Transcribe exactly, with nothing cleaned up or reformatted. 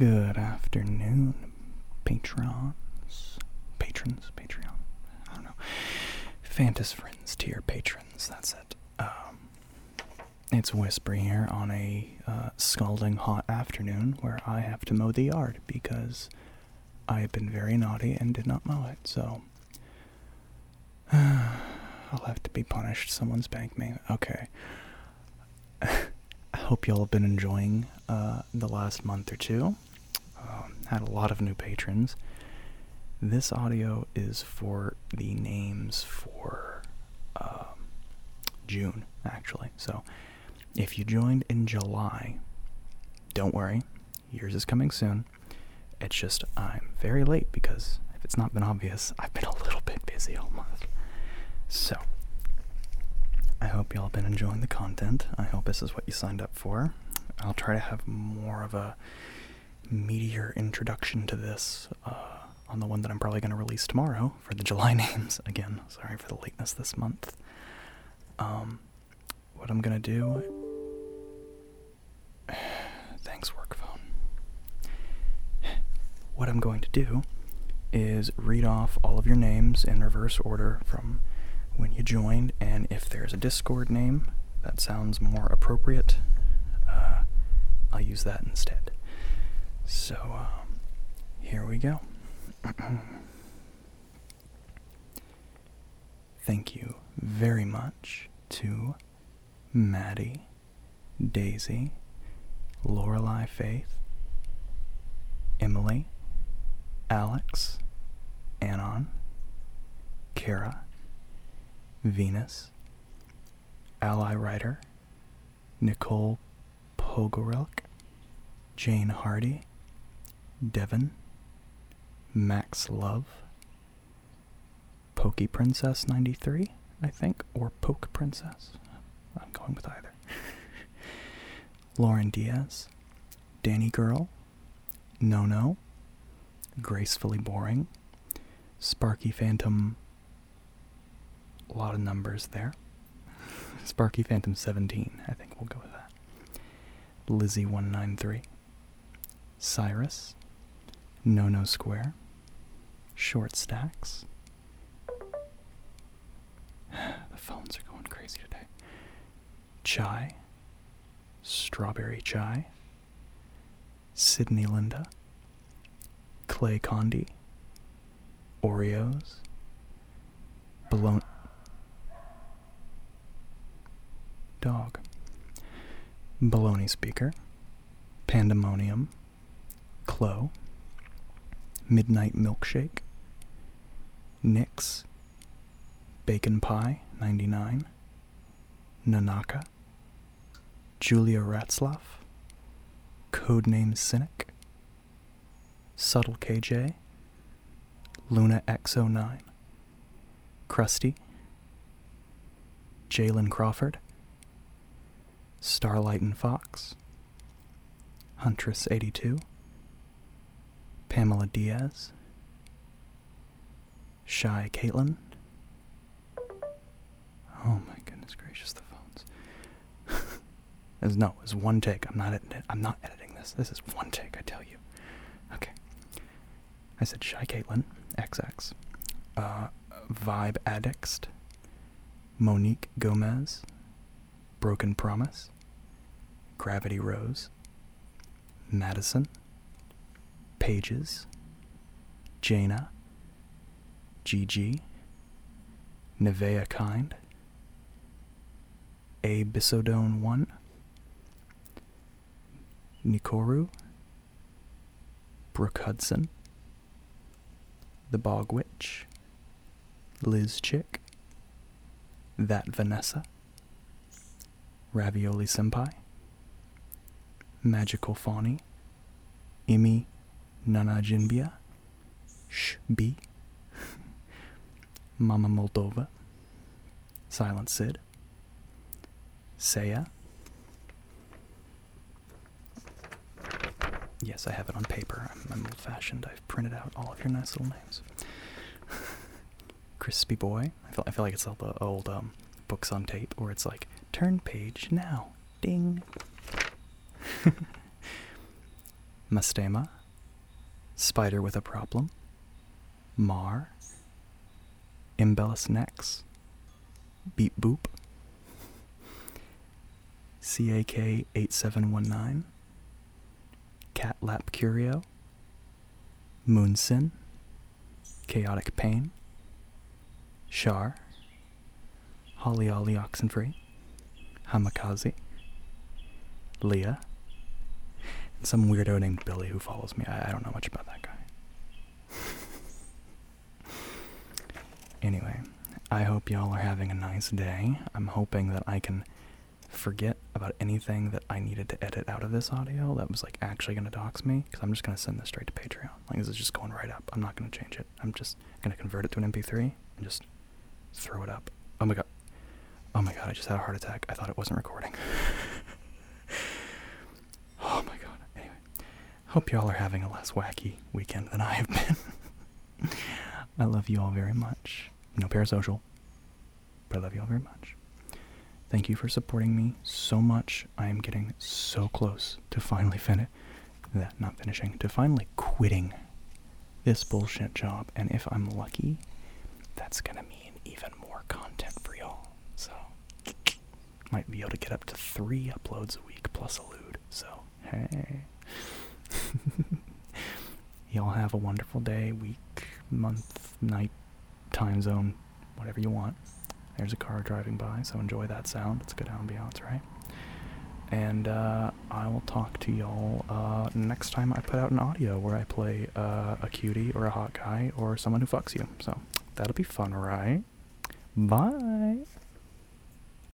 Good afternoon, patrons, patrons, Patreon, I don't know, Fantas Friends tier patrons, that's it. Um, it's Whisper here on a uh, scalding hot afternoon where I have to mow the yard because I have been very naughty and did not mow it, so I'll have to be punished. Someone spank me. Okay. I hope y'all have been enjoying uh, the last month or two. Um, had a lot of new patrons. This audio is for the names for uh, June, actually. So if you joined in July, don't worry. Yours is coming soon. It's just I'm very late because if it's not been obvious, I've been a little bit busy all month. So I hope y'all have been enjoying the content. I hope this is what you signed up for. I'll try to have more of a meatier introduction to this uh, on the one that I'm probably going to release tomorrow for the July names. Again, sorry for the lateness this month. Um, what I'm going to do... Thanks, work phone. What I'm going to do is read off all of your names in reverse order from when you joined, and if there's a Discord name that sounds more appropriate, uh, I'll use that instead. So, um, here we go. Thank you very much to Maddie, Daisy, Lorelei Faith, Emily, Alex, Anon, Kara, Venus, Ally Writer, Nicole Pogorelk, Jane Hardy, Devon, Max Love, Pokey Princess ninety-three, I think, or Poke Princess. I'm going with either. Lauren Diaz, Danny Girl, No No, Gracefully Boring, Sparky Phantom, a lot of numbers there. Sparky Phantom seventeen, I think we'll go with that. Lizzie one nine three, Cyrus, No No Square, Short Stacks. The phones are going crazy today. Chai, Strawberry Chai, Sydney Linda, Clay Condi, Oreos, Bologna. Dog. Baloney Speaker, Pandemonium, Chloe, Midnight Milkshake, Nix, Bacon Pie ninety-nine, Nanaka, Julia Ratzlaff, Codename Cynic, Subtle K J, Luna X oh nine, Krusty, Jalen Crawford, Starlight and Fox, Huntress eighty-two, Pamela Diaz, Shy Caitlin. Oh my goodness gracious, the phones. As no, it's one take. I'm not editing. I'm not editing this. This is one take, I tell you. Okay. I said Shy Caitlin, X X, uh, Vibe Addict, Monique Gomez, Broken Promise, Gravity Rose, Madison, Pages, Jaina, Gigi, Nevea Kind, A Bisodone one, Nikoru, Brooke Hudson, The Bog Witch, Liz Chick, That Vanessa, Ravioli Senpai, Magical Fawny, Imi Nana Jinbia, Shb, Mama Moldova, Silent Sid, Saya. Yes, I have it on paper. I'm, I'm old-fashioned. I've printed out all of your nice little names. Crispy Boy. I feel I feel like it's all the old um, books on tape where it's like, turn page now. Ding. Mastema, Spider with a Problem, Mar, Imbellus Nex, Beep Boop, C A K eight seven one nine, Cat Lap Curio, Moonsin, Chaotic Pain, Shar, Holly Ollie Oxenfree, Hamakaze, Leah, and some weirdo named Billy who follows me. I, I don't know much about that guy. Anyway, I hope y'all are having a nice day. I'm hoping that I can forget about anything that I needed to edit out of this audio that was like actually going to dox me, because I'm just going to send this straight to Patreon. Like, this is just going right up. I'm not going to change it. I'm just going to convert it to an M P three and just throw it up. Oh my god. Oh my god, I just had a heart attack. I thought it wasn't recording. Oh my god. Anyway, hope y'all are having a less wacky weekend than I have been. I love you all very much. No parasocial, but I love you all very much. Thank you for supporting me so much. I am getting so close to finally finish that, not finishing, to finally quitting this bullshit job. And if I'm lucky, that's gonna mean even more content for y'all. So, might be able to get up to three uploads a week plus a lewd. So, hey. Y'all have a wonderful day, week, month, night, time zone, whatever you want. There's a car driving by, so enjoy that sound. It's a good ambiance, right? And uh, I will talk to y'all uh, next time I put out an audio where I play uh, a cutie or a hot guy or someone who fucks you. So that'll be fun, right? Bye!